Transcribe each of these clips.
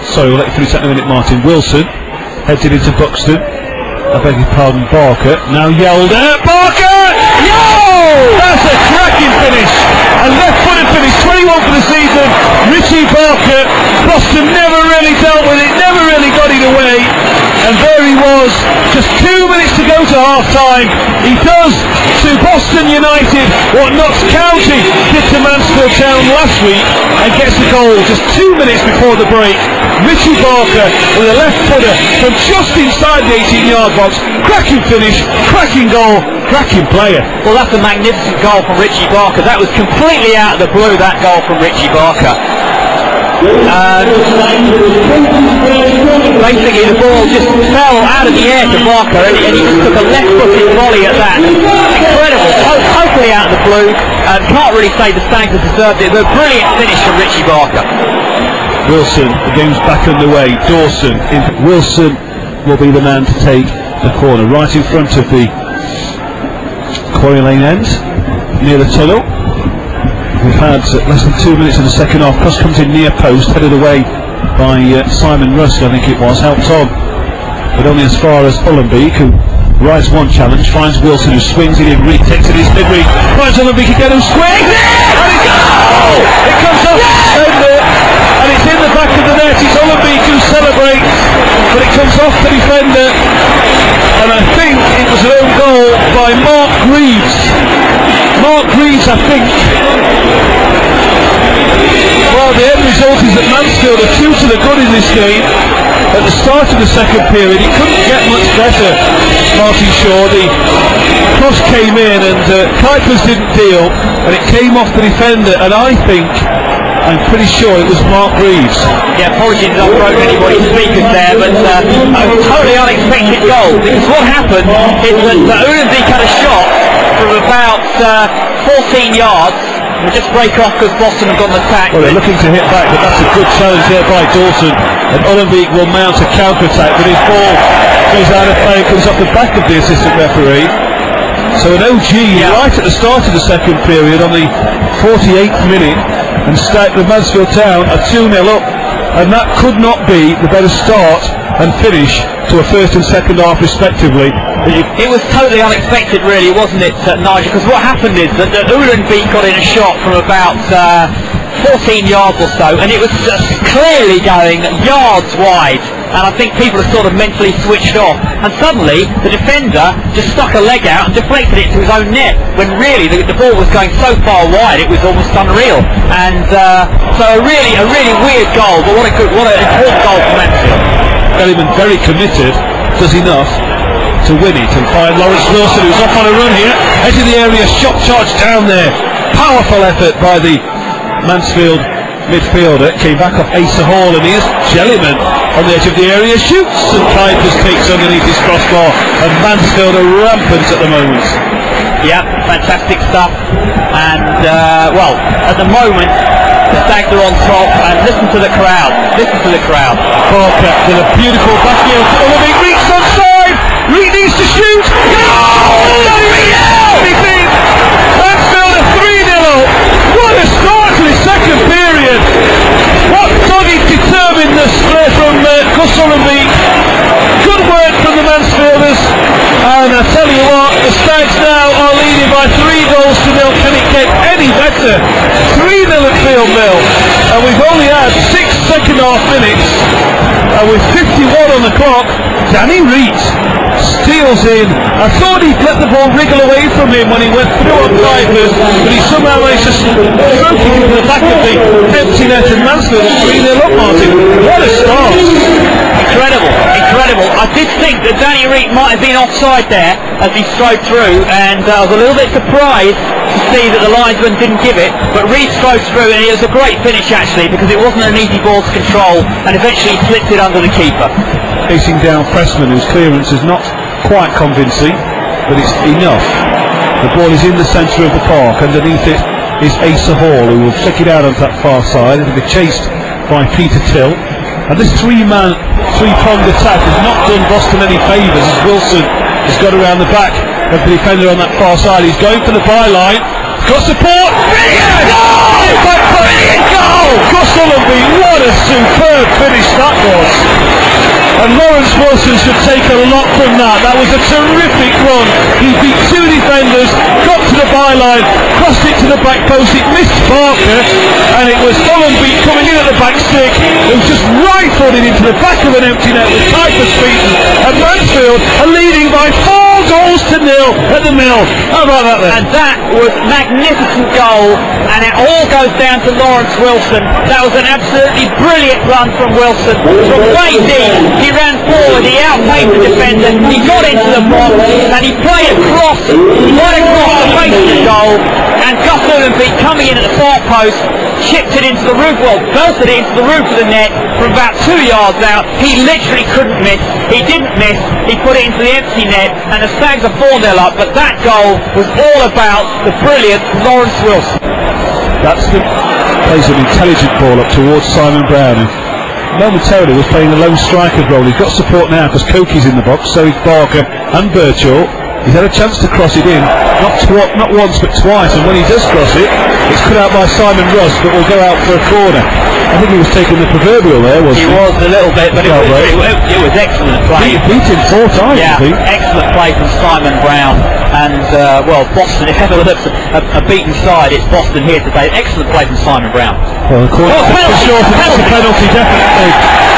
Sorry, we'll let you finish that in a minute, Martin. Wilson heads it into Buxton. I beg your pardon, Barker. Now Yelder. Barker! No! That's a cracking finish. A left-footed finish, 21 for the season. Richie Barker. Boston never really dealt with it, never really got it away. And there he was, just 2 minutes to go to half-time. He does to Boston United what Notts County did to Mansfield Town last week and gets a goal just 2 minutes before the break. Richie Barker with a left-footer from just inside the 18-yard box. Cracking finish, cracking goal, cracking player. Well, that's a magnificent goal from Richie Barker. That was completely out of the blue, that goal from Richie Barker. Basically the ball just fell out of the air to Barker and he just took a left-footed volley at that. Incredible, totally out of the blue. Can't really say the Stags have deserved it, but a brilliant finish from Richie Barker. Wilson, the game's back underway. Dawson, Wilson will be the man to take the corner, right in front of the Quarry Lane end, near the tunnel. We've had less than 2 minutes in the second half. Cross comes in near post, headed away by Simon Rusk, I think it was, helped on, but only as far as Ullenbeek, who rides one challenge, finds Wilson, who swings it in, Reed takes it in his midweek, finds Ullenbeek again, who swings it, and it's goal! It comes off the defender, and it's in the back of the net. It's Ullenbeek who celebrates, but it comes off the defender, and I think it was an own goal by Mark Greaves. Mark Greaves, I think. Well, the end result is that Mansfield are 2 to the good in this game. At the start of the second period, it couldn't get much better. Martin Shaw, the cross came in and Kuipers didn't deal, and it came off the defender, and I'm pretty sure it was Mark Greaves. Yeah, apologies if I've broken anybody's speakers there, but a totally unexpected goal, because what happened is that Ullenbeek had a shot from about 14 yards. We'll just break off because Boston have gone attack. Well, they're looking to hit back, but that's a good challenge there by Dawson. And Ullenbeek will mount a counter-attack, but his ball goes out of play and comes off the back of the assistant referee. So an OG right at the start of the second period on the 48th minute, and the Mansfield Town are 2-0 up, and that could not be the better start and finish to a first and second half respectively. It was totally unexpected, really, wasn't it, Nigel? Because what happened is that Ullenbeek got in a shot from about 14 yards or so, and it was clearly going yards wide, and I think people have sort of mentally switched off, and suddenly the defender just stuck a leg out and deflected it to his own net, when really the ball was going so far wide it was almost unreal. And so a really weird goal, but what an important goal for Mansfield. Elliman, very committed, does enough to win it and find Lawrence Wilson, who's off on a run here, edge of the area, shot charge down there, powerful effort by the Mansfield midfielder, came back off Asa Hall, and here's Jellyman on the edge of the area, shoots, and Kuipers takes underneath his crossbar, and Mansfield are rampant at the moment. Yeah, fantastic stuff, and well, at the moment the Stags are on top, and listen to the crowd. Barker with a beautiful back heel to Ullenbeek, Reed's onside, Reed needs to shoot, anything. Mansfield are 3-0 up. What a start to the second period. What dogged determinedness there from Gus Ullenbeek. Good work from the Mansfielders, and I tell you what, the Stags now are leading by 3-0. Can it get any better? 3-0 at Field Mill, and we've only had 6 second half minutes, and with 51 on the clock, Danny Reed steals in. I thought he'd let the ball wriggle away from him when he went through on Kuipers, but he somehow managed to stroke it into the back of the empty net, and Mansfield is 3-0 up, Martin. What a start. Incredible. I did think that Danny Reed might have been offside there as he strode through, and I was a little bit surprised to see that the linesman didn't give it, but Reed strode through, and it was a great finish actually, because it wasn't an easy ball to control, and eventually he slipped it under the keeper. Facing down Pressman, whose clearance is not quite convincing, but it's enough. The ball is in the centre of the park. Underneath it is Asa Hall, who will flick it out onto that far side. It'll be chased by Peter Till. And this three-pronged attack has not done Boston any favours, as Wilson has got around the back of the defender on that far side. He's going for the byline. Got support. Brilliant goal! Gus Ullenbeek, what a superb finish that was. And Lawrence Wilson should take a lot from that. That was a terrific run. He beat two defenders, got to the byline, crossed it to the back post. It missed Barker, and it was Ullenbeek coming in at the back stick, who just rifled it into the back of an empty net with Kuipers beaten. And Mansfield are leading by 4-0 at the Mill. How about that then? And that was a magnificent goal, and it all goes down to Lawrence Wilson. That was an absolutely brilliant run from Wilson. From way deep, he ran forward, he outpaced the defender, he got into the box, and he played across, right across the face of the goal, and Gus Ullenbeek coming in at the far post, chipped it into the roof, well, belted it into the roof of the net from about 2 yards out. He literally couldn't miss, he didn't miss, he put it into the empty net, and the Stags are 4-0 up, but that goal was all about the brilliant Lawrence Wilson. That's the plays an intelligent ball up towards Simon Brown, who momentarily was playing a lone striker role. He's got support now because Koki's in the box, so is Barker and Birchall. He's had a chance to cross it in, not once but twice, and when he does cross it, it's cut out by Simon Russ, but will go out for a corner. I think he was taking the proverbial there, wasn't he? He was a little bit, but it was excellent play. He beat him 4 times, yeah, I think. Excellent play from Simon Brown. And, well, Boston, if ever looks a beaten side, it's Boston here today. Excellent play from Simon Brown. Well, that's a penalty, definitely.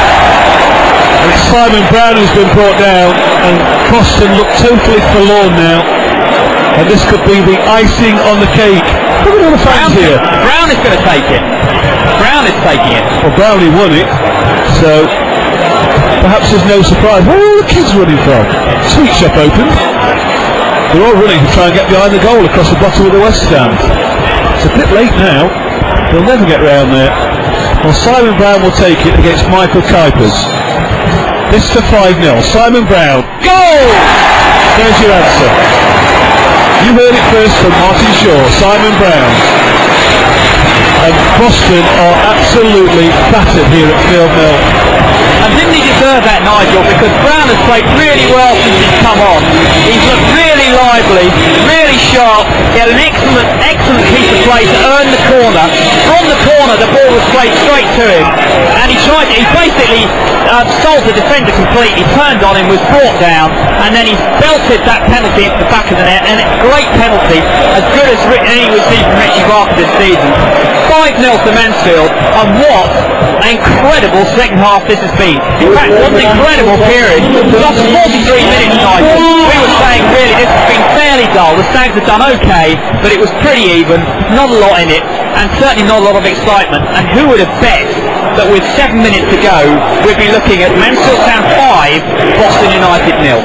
And it's Simon Brown who's been brought down, and Boston look totally forlorn now. And this could be the icing on the cake. Look at all the fans here. Brown is going to take it. Brown is taking it. Well, Brownie won it, so perhaps there's no surprise. Where are all the kids running from? Sweet shop opened. They're all running to try and get behind the goal across the bottom of the West Stand. It's a bit late now. They'll never get round there. Well, Simon Brown will take it against Michael Kuipers. This for 5-0. Simon Brown. Goal! There's your answer. You heard it first from Martin Shaw. Simon Brown. And Boston are absolutely battered here at Field Mill. And didn't he deserve that, Nigel? Because Brown has played really well since he's come on. He's looked really lively, really sharp. He had an excellent piece of play to earn the corner. From the corner, the ball was played straight to him, and he basically sold the defender completely, turned on him, was brought down, and then he belted that penalty into the back of the net, and it's a great penalty, as good as any we've seen from Richie Barker this season. 5-0 to Mansfield, and what an incredible second half this has been. In fact, what an incredible period. Just 43 minutes, Nigel. We were saying really this has been fairly dull. The Stags have done okay, but it was pretty even, not a lot in it, and certainly not a lot of excitement. And who would have bet that with 7 minutes to go, we'd be looking at Mansfield Town 5, Boston United 0.